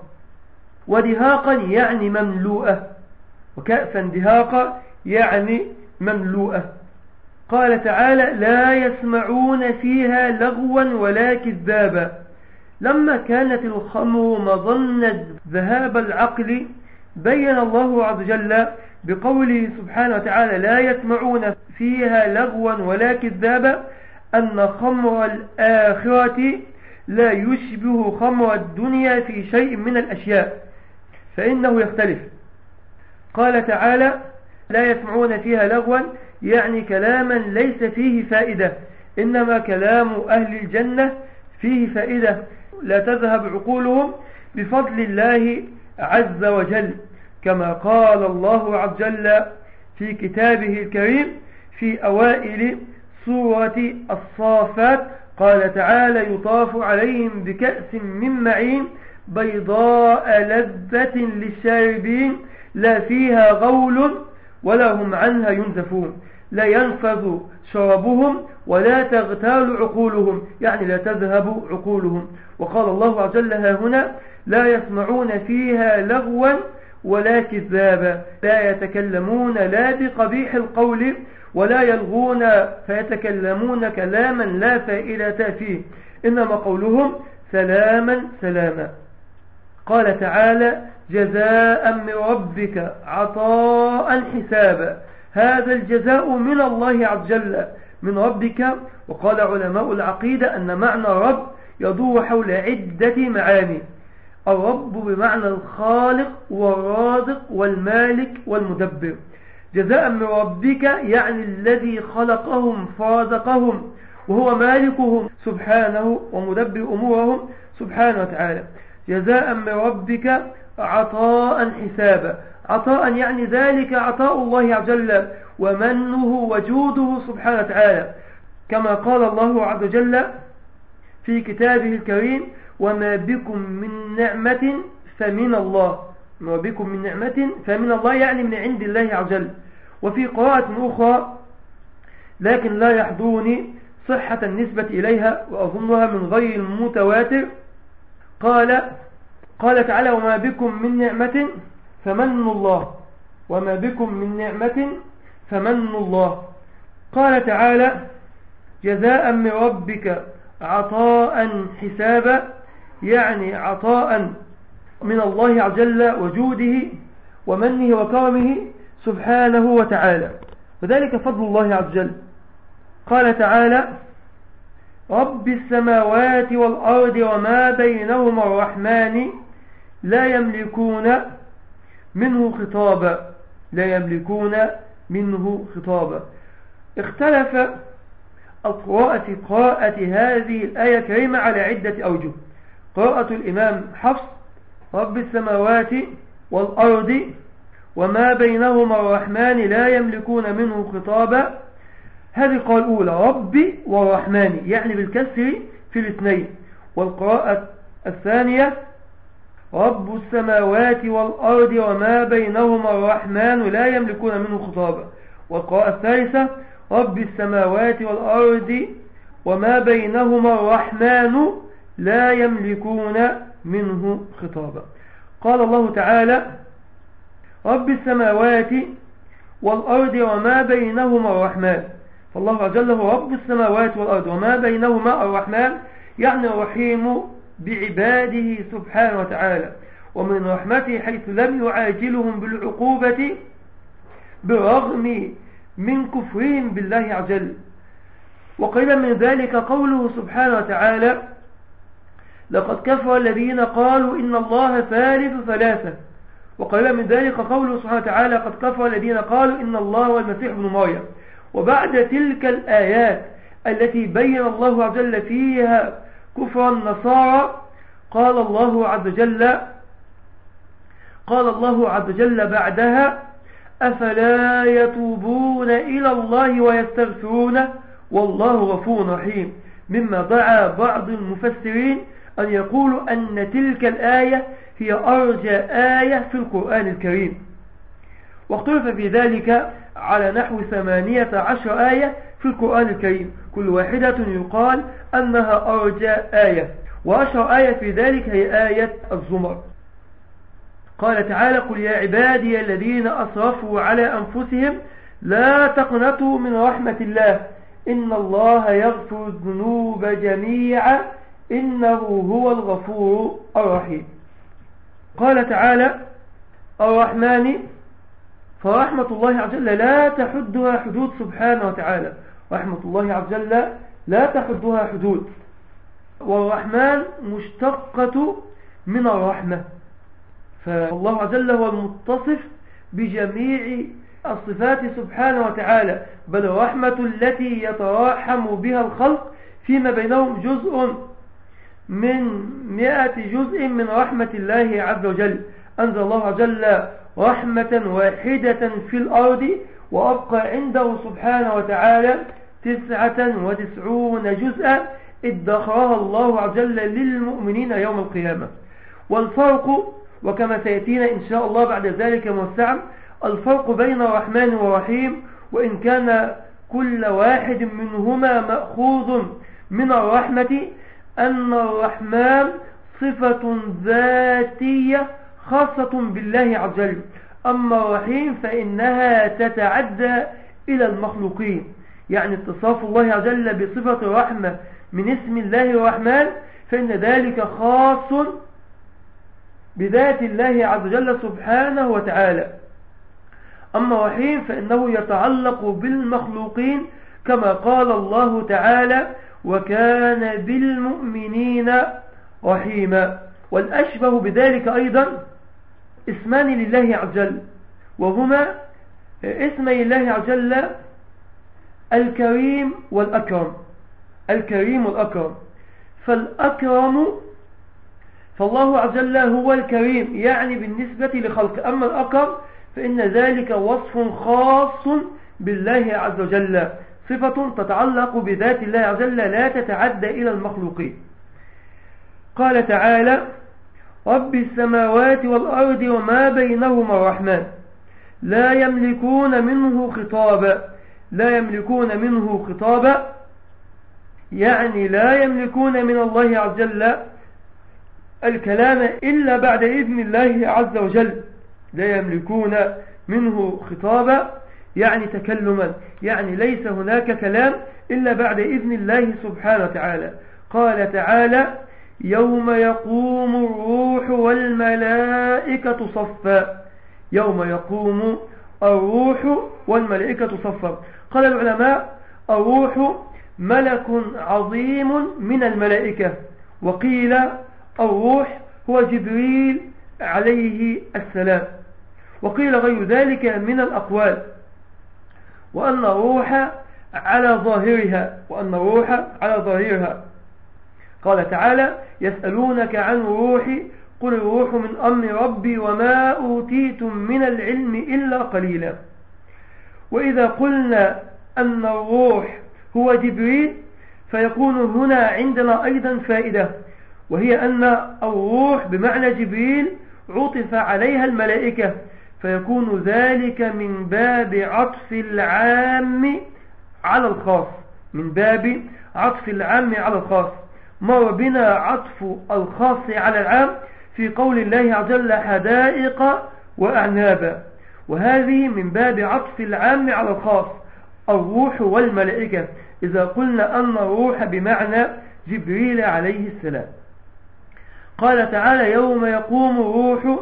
S1: ودهاقا يعني مملوءة، وكأسا دهاقا يعني مملوءة. قال تعالى: لا يسمعون فيها لغوا ولا كذابا. لما كانت الخمر مظنة ذهاب العقل، بين الله عز وجل بقوله سبحانه وتعالى: لا يسمعون فيها لغوا ولا كذابا، أن خمر الآخرة لا يشبه خمر الدنيا في شيء من الأشياء، فإنه يختلف. قال تعالى: لا يسمعون فيها لغوا، يعني كلاما ليس فيه فائدة، إنما كلام أهل الجنة فيه فائدة لا تذهب عقولهم بفضل الله عز وجل، كما قال الله عز وجل في كتابه الكريم في أوائل سورة الصافات. قال تعالى: يطاف عليهم بكأس من معين بيضاء لذة للشاربين لا فيها غول ولا هم عنها ينزفون. لا ينفذ شرابهم ولا تغتال عقولهم، يعني لا تذهب عقولهم. وقال الله عز وجل هنا: لا يسمعون فيها لغوا ولا كذابا، لا يتكلمون لا بقبيح القول ولا يلغون فيتكلمون كلاما لا فائدة فيه، إنما قولهم سلاما سلاما. قال تعالى: جزاء من ربك عطاء حسابا. هذا الجزاء من الله عز وجل من ربك. وقال علماء العقيدة أن معنى رب يدور حول عدة معاني. الرب بمعنى الخالق والرازق والمالك والمدبر. جزاء من ربك يعني الذي خلقهم فرزقهم وهو مالكهم سبحانه ومدبر أمورهم سبحانه وتعالى. جزاء من ربك عطاء حسابا. عطاء يعني ذلك عطاء الله عز وجل ومنه وجوده سبحانه وتعالى، كما قال الله عز وجل في كتابه الكريم: وما بكم من نعمة فمن الله. وما بكم من نعمة فمن الله يعني من عند الله عز وجل. وفي قراءة أخرى لكن لا يحضرني صحة النسبة إليها وأظنها من غير المتواتر، قال قال تعالى: وما بكم من نعمة فمن الله. وما بكم من نعمة فمن الله. قال تعالى: جزاء من ربك عطاء حسابا، يعني عطاء من الله عز وجل وجوده ومنه وكرمه سبحانه وتعالى، وذلك فضل الله عز وجل. قال تعالى: رب السماوات والأرض وما بينهما الرحمن لا يملكون منه خطابا. لا يملكون منه خطابا. اختلف القراءة في قراءة هذه الآية الكريمة على عدة أوجه. قراءة الإمام حفص: رب السماوات والأرض وما بينهما الرحمن لا يملكون منه خطابا. هذه قال أولى ربي والرحمن يعني بالكسر في الاثنين. والقراءة الثانية: رب السماوات والأرض وما بينهما الرحمن لا يملكون منه خطابا. والقراءة الثالثة: رب السماوات والأرض وما بينهما الرحمن لا يملكون منه خطابا. قال الله تعالى: رب السماوات والأرض وما بينهما الرحمن. فالله عز وجل هو رب السماوات والأرض وما بينهما الرحمن، يعني الرحيم بعباده سبحانه وتعالى، ومن رحمته حيث لم يعاجلهم بالعقوبة بالرغم من كفرهم بالله عز وجل. وقيل من ذلك قوله سبحانه وتعالى: لقد كفر الذين قالوا إن الله ثالث ثلاثة. وقيل من ذلك قوله سبحانه وتعالى: قد كفر الذين قالوا إن الله والمسيح ابن مريم. وبعد تلك الآيات التي بين الله عز وجل فيها كفر النصارى قال الله عز وجل قال الله عز وجل بعدها: أفلا يتوبون إلى الله ويستغفرونه والله غفور رحيم. مما دعا بعض المفسرين أن يقولوا أن تلك الآية هي أرجى آية في القرآن الكريم. واختلف في ذلك على نحو ثمانية عشر آية في القرآن الكريم، كل واحدة يقال أنها أرجى آية، وأشهر آية في ذلك هي آية الزمر. قال تعالى: قل يا عبادي الذين أسرفوا على أنفسهم لا تقنطوا من رحمة الله إن الله يغفر الذنوب جميعا إنه هو الغفور الرحيم. قال تعالى: الرحمن. فرحمة الله عز وجل لا تحدها حدود سبحانه وتعالى. رحمة الله عز وجل لا تحدها حدود. والرحمن مشتقة من الرحمة، فالله عز وجل هو المتصف بجميع الصفات سبحانه وتعالى، بل الرحمة التي يتراحم بها الخلق فيما بينهم جزء من مئة جزء من رحمة الله عز وجل. أنزل الله عز وجل رحمة واحدة في الأرض وأبقى عنده سبحانه وتعالى تسعة وتسعون جزءا ادخرها الله عز وجل للمؤمنين يوم القيامة. والفرق، وكما سيأتينا إن شاء الله بعد ذلك موسعا، الفرق بين الرحمن والرحيم وإن كان كل واحد منهما مأخوذ من الرحمة أن الرحمن صفة ذاتية خاصة بالله عز وجل، أما الرحيم فإنها تتعدى إلى المخلوقين، يعني اتصاف الله عز وجل بصفة الرحمة من اسم الله الرحمن فإن ذلك خاص بذات الله عز وجل سبحانه وتعالى. أما رحيم فإنه يتعلق بالمخلوقين كما قال الله تعالى وكان بالمؤمنين رحيما. والأشبه بذلك أيضا اسمان لله عز وجل، وهما اسمي الله عز وجل الكريم والأكرم. الكريم والأكرم، فالأكرم فالله عز وجل هو الكريم يعني بالنسبة لخلق، أما الأكرم فإن ذلك وصف خاص بالله عز وجل، صفة تتعلق بذات الله عز وجل لا تتعدى إلى المخلوقين. قال تعالى رب السماوات والأرض وما بينهما الرحمن لا يملكون منه خطابا. لا يملكون منه خطابا يعني لا يملكون من الله عز وجل الكلام إلا بعد إذن الله عز وجل. لا يملكون منه خطابا يعني تكلما، يعني ليس هناك كلام إلا بعد إذن الله سبحانه وتعالى. قال تعالى يوم يقوم الروح والملائكة صفا. يوم يقوم الروح والملائكة صفا. قال العلماء الروح ملك عظيم من الملائكة، وقيل الروح هو جبريل عليه السلام، وقيل غير ذلك من الأقوال، وأن الروح على ظاهرها وأن الروح على ظاهرها. قال تعالى يسألونك عن الروح قل الروح من أمر ربي وما أوتيتم من العلم إلا قليلا. وإذا قلنا أن الروح هو جبريل فيكون هنا عندنا أيضا فائدة، وهي أن الروح بمعنى جبريل عطف عليها الملائكة، فيكون ذلك من باب عطف العام على الخاص. من باب عطف العام على الخاص. مر بنا عطف الخاص على العام في قول الله عز وجل حدائق وأعنابا، وهذه من باب عطف العام على الخاص الروح والملائكة، إذا قلنا أن الروح بمعنى جبريل عليه السلام. قال تعالى يوم يقوم الروح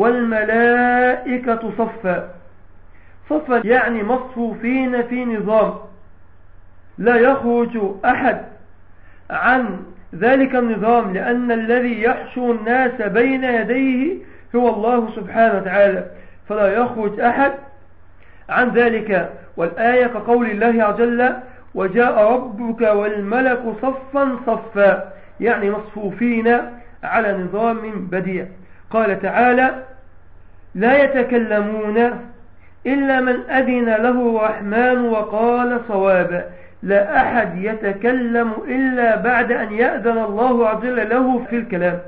S1: والملائكة صفا. صفا يعني مصفوفين في نظام، لا يخرج أحد عن ذلك النظام، لأن الذي يحشو الناس بين يديه هو الله سبحانه وتعالى، فلا يخرج أحد عن ذلك. والآية كقول الله عز وجل وجاء ربك والملك صفا صفا، يعني مصفوفين على نظام بديع. قال تعالى لا يتكلمون إلا من أذن له الرحمن وقال صوابا. لا أحد يتكلم إلا بعد أن يأذن الله عز وجل له في الكلام.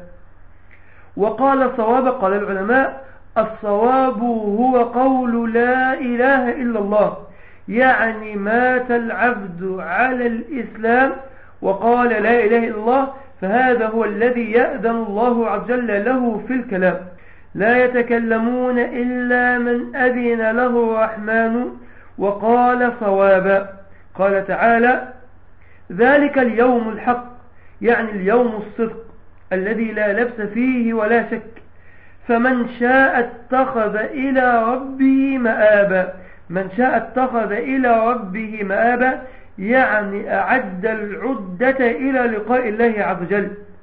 S1: وقال صوابا، قال العلماء الصواب هو قول لا إله إلا الله، يعني مات العبد على الإسلام وقال لا إله إلا الله، فهذا هو الذي يأذن الله عز وجل له في الكلام. لا يتكلمون إلا من أذن له الرحمن وقال صوابا. قال تعالى ذلك اليوم الحق، يعني اليوم الصدق الذي لا لبس فيه ولا شك، فمن شاء اتخذ إلى ربه مآبا. من شاء اتخذ إلى ربه مآبا يعني أعد العدة إلى لقاء الله عز وجل.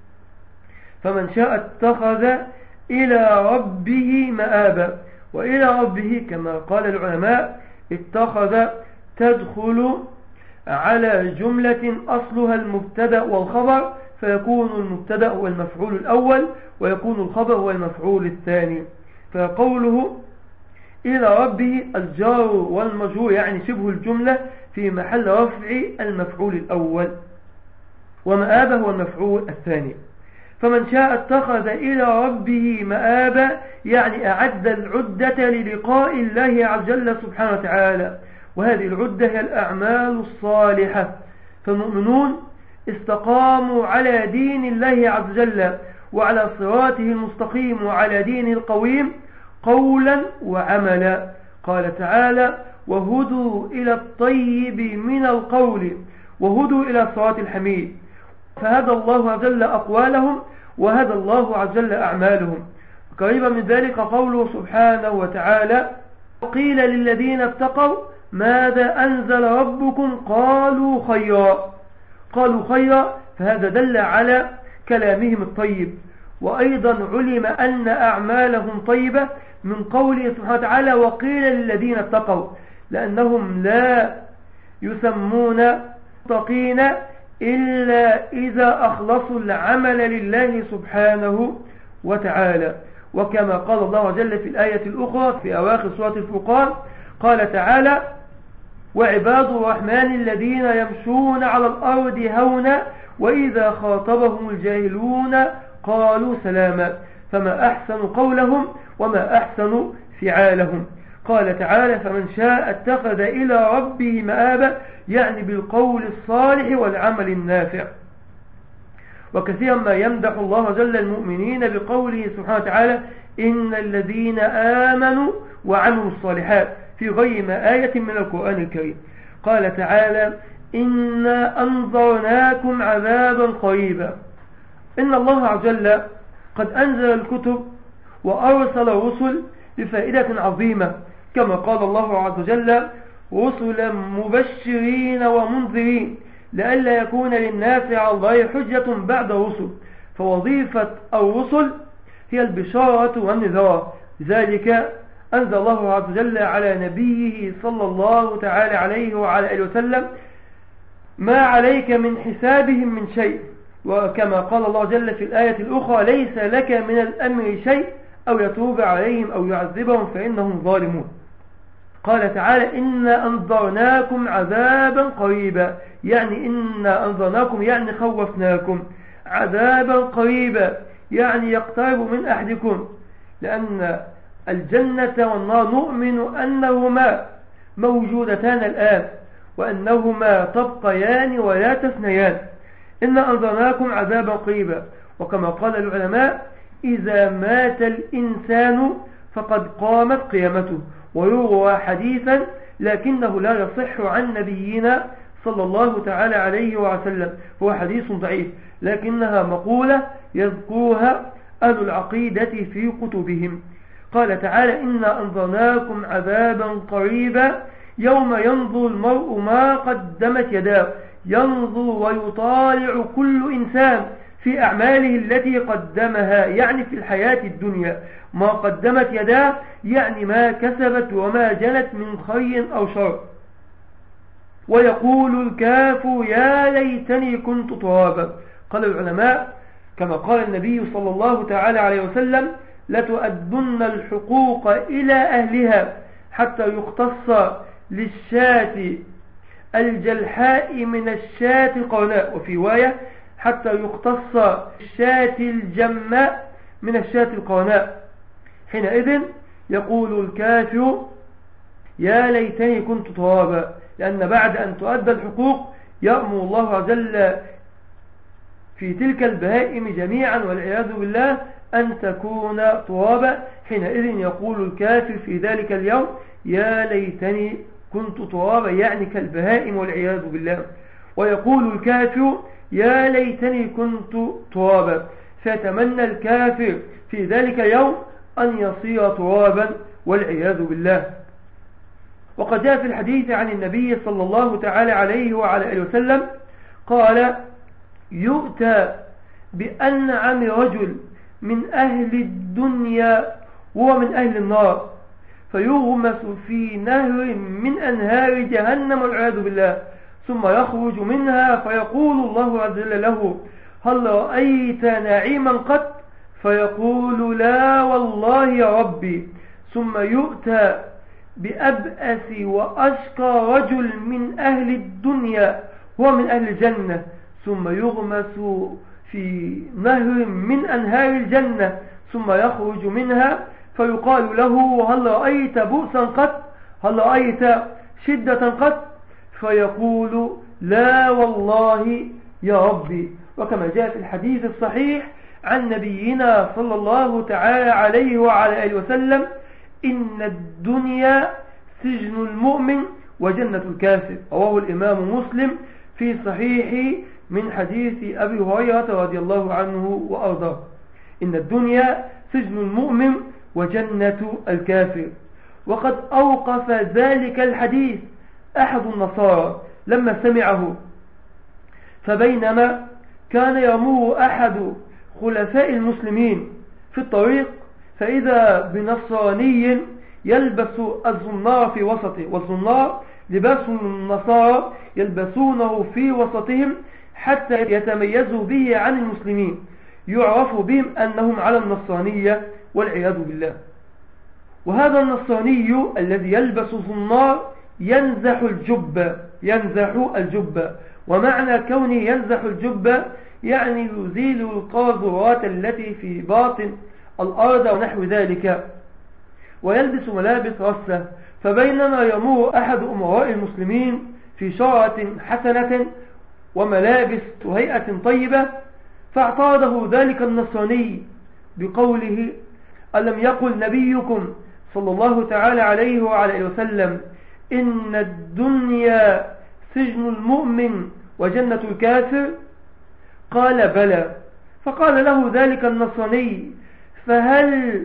S1: فمن شاء اتخذ إلى ربه مآبا. وإلى ربه كما قال العلماء اتخذ تدخل على جملة أصلها المبتدأ والخبر، فيكون المبتدأ هو المفعول الأول ويكون الخبر هو المفعول الثاني. فقوله إلى ربه الجار والمجرور يعني شبه الجملة في محل رفع المفعول الأول، ومآبه هو المفعول الثاني. فمن شاء اتخذ إلى ربه مآبا يعني أعد العدة للقاء الله عز وجل سبحانه وتعالى، وهذه العدة هي الأعمال الصالحة. فالمؤمنون استقاموا على دين الله عز وجل وعلى صراطه المستقيم وعلى دينه القويم قولا وعملا. قال تعالى وهدوا إلى الطيب من القول وهدوا إلى صراط الحميد. فهدى الله عز وجل أقوالهم وهدى الله عز وجل أعمالهم. قريبا من ذلك قوله سبحانه وتعالى وقيل للذين اتقوا ماذا أنزل ربكم قالوا خيرا قالوا خيرا فهذا دل على كلامهم الطيب. وأيضا علم أن أعمالهم طيبة من قوله سبحانه وتعالى وقيل للذين اتقوا، لأنهم لا يسمون متقين إلا إذا أخلصوا العمل لله سبحانه وتعالى. وكما قال الله جل في الآية الأخرى في أواخر سورة الفرقان قال تعالى وعباد الرحمن الذين يمشون على الأرض هونا وإذا خاطبهم الجاهلون قالوا سلاما، فما أحسن قولهم وما أحسن فعالهم. قال تعالى فمن شاء اتخذ إلى ربه مآبا، يعني بالقول الصالح والعمل النافع. وكثيرا ما يمدح الله جل المؤمنين بقوله سبحانه وتعالى إن الذين آمنوا وعملوا الصالحات في غير ما آية من القرآن الكريم. قال تعالى إنا أنظرناكم عذابا قريبا. إن الله عز وجل قد أنزل الكتب وأرسل الرسل بفائدة عظيمة، كما قال الله عز وجل رسلا مبشرين ومنذرين لئلا يكون للناس على الله حجة بعد الرسل. فوظيفة الرسل هي البشارة والنذار، ذلك أنزل الله عز وجل على نبيه صلى الله تعالى عليه وعلى آله وسلم ما عليك من حسابهم من شيء، وكما قال الله جل في الآية الأخرى ليس لك من الأمر شيء أو يتوب عليهم أو يعذبهم فإنهم ظالمون. قال تعالى إنا أنظرناكم عذابا قريبا، يعني إنا أنظرناكم يعني خوفناكم عذابا قريبا، يعني يقترب من أحدكم، لأن الجنة والنار نؤمن أنهما موجودتان الآن وأنهما تبقيان ولا تثنيان. إنا أنظرناكم عذابا قريبا. وكما قال العلماء إذا مات الإنسان فقد قامت قيامته، ويروى حديثا لكنه لا يصح عن نبينا صلى الله تعالى عليه وسلم، هو حديث ضعيف لكنها مقولة يذكرها أهل العقيدة في كتبهم. قال تعالى إنا أنظرناكم عذابا قريبا يوم ينظر المرء ما قدمت يداه، ينظر ويطالع كل إنسان في أعماله التي قدمها، يعني في الحياة الدنيا ما قدمت يداه يعني ما كسبت وما جنت من خير أو شر. ويقول الكافر يا ليتني كنت ترابا. قال العلماء كما قال النبي صلى الله تعالى عليه وسلم لتؤدن الحقوق إلى أهلها حتى يختص للشاة الجلحاء من الشاة القرناء، وفي رواية حتى يختص الشاة الجماء من الشاة القرناء. حينئذ يقول الكافر يا ليتني كنت ترابا، لأن بعد أن تؤدى الحقوق يأمر الله عز وجل في تلك البهائم جميعا والعياذ بالله أن تكون ترابا. حينئذ يقول الكافر في ذلك اليوم يا ليتني كنت ترابا، يعني كالبهائم والعياذ بالله. ويقول الكافر يا ليتني كنت ترابا، فيتمنى الكافر في ذلك اليوم أن يصير ترابا والعياذ بالله. وقد جاء في الحديث عن النبي صلى الله تعالى عليه وعلى آله وسلم قال يؤتى بأنعم رجل من أهل الدنيا وهو من أهل النار فيغمس في نهر من أنهار جهنم والعياذ بالله، ثم يخرج منها فيقول الله عز وجل له هل رأيت نعيما قط؟ فيقول لا والله يا ربي. ثم يؤتى بأبأس وأشقى رجل من أهل الدنيا هو من أهل الجنة، ثم يغمس في نهر من أنهار الجنة ثم يخرج منها فيقال له هل رأيت بؤسا قط؟ هل رأيت شدة قط؟ فيقول لا والله يا ربي. وكما جاء في الحديث الصحيح عن نبينا صلى الله تعالى عليه وعلى آله وسلم إن الدنيا سجن المؤمن وجنة الكافر، رواه الإمام مسلم في صحيحه من حديث أبي هريرة رضي الله عنه وأرضاه. إن الدنيا سجن المؤمن وجنة الكافر. وقد أوقف ذلك الحديث أحد النصارى لما سمعه، فبينما كان يمر أحد خلفاء المسلمين في الطريق فإذا بنصراني يلبس الزنار في وسطه، والزنار لباس النصارى يلبسونه في وسطهم حتى يتميزوا به عن المسلمين، يعرف بهم أنهم على النصرانية والعياذ بالله. وهذا النصراني الذي يلبس الزنار ينزح الجبة ينزح الجبة ومعنى كونه ينزح الجبة يعني يزيل القاذورات التي في باطن الأرض ونحو ذلك، ويلبس ملابس رسة. فبينما يمر أحد أمراء المسلمين في شارة حسنة وملابس وهيئة طيبة، فاعترضه ذلك النصراني بقوله: ألم يقل نبيكم صلى الله تعالى عليه وعلى وسلم إن الدنيا سجن المؤمن وجنة الكافر؟ قال: بلى. فقال له ذلك النصراني: فهل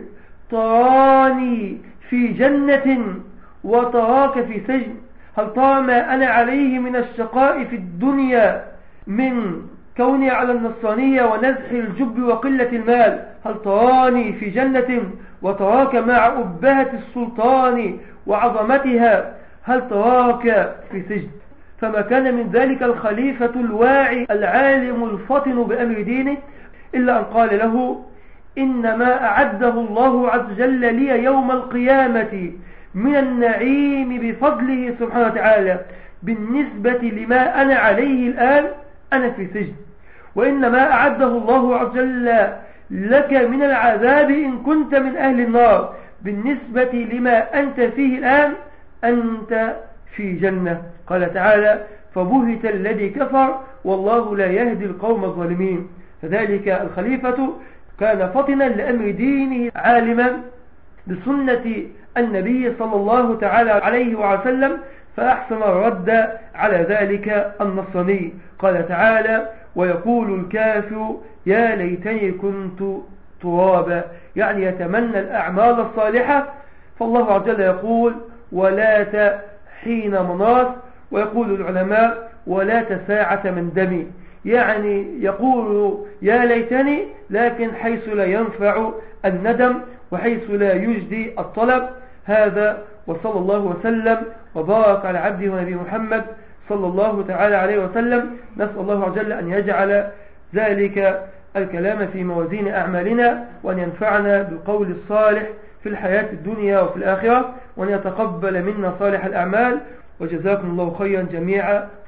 S1: تراني في جنة وتراك في سجن؟ هل ترى ما أنا عليه من الشقاء في الدنيا من كوني على النصرانية ونزح الجب وقلة المال؟ هل تراني في جنة وتراك مع أبهة السلطان وعظمتها؟ هل تراك في سجن؟ فما كان من ذلك الخليفة الواعي العالم الفطن بأمر دينه إلا أن قال له: إنما أعده الله عز وجل لي يوم القيامة من النعيم بفضله سبحانه وتعالى بالنسبة لما أنا عليه الآن أنا في سجن، وإنما أعده الله عز وجل لك من العذاب إن كنت من أهل النار بالنسبة لما أنت فيه الآن أنت في جنة. قال تعالى: فبهت الذي كفر والله لا يهدي القوم الظالمين. فذلك الخليفة كان فطنا لأمر دينه عالما بسنة النبي صلى الله تعالى عليه وسلم، فأحسن الرد على ذلك النصراني. قال تعالى: ويقول الكافر يا ليتني كنت ترابا، يعني يتمنى الأعمال الصالحة. فالله عز وجل يقول: ولا حين مناص، ويقول العلماء: ولا ساعة من دمي، يعني يقول يا ليتني لكن حيث لا ينفع الندم وحيث لا يجدي الطلب. هذا وصلى الله وسلم وبارك على عبده ونبي محمد صلى الله تعالى عليه وسلم. نسأل الله عز وجل أن يجعل ذلك الكلام في موازين أعمالنا، وأن ينفعنا بالقول الصالح في الحياة الدنيا وفي الآخرة، وأن يتقبل منا صالح الأعمال. وجزاكم الله خيرا جميعا،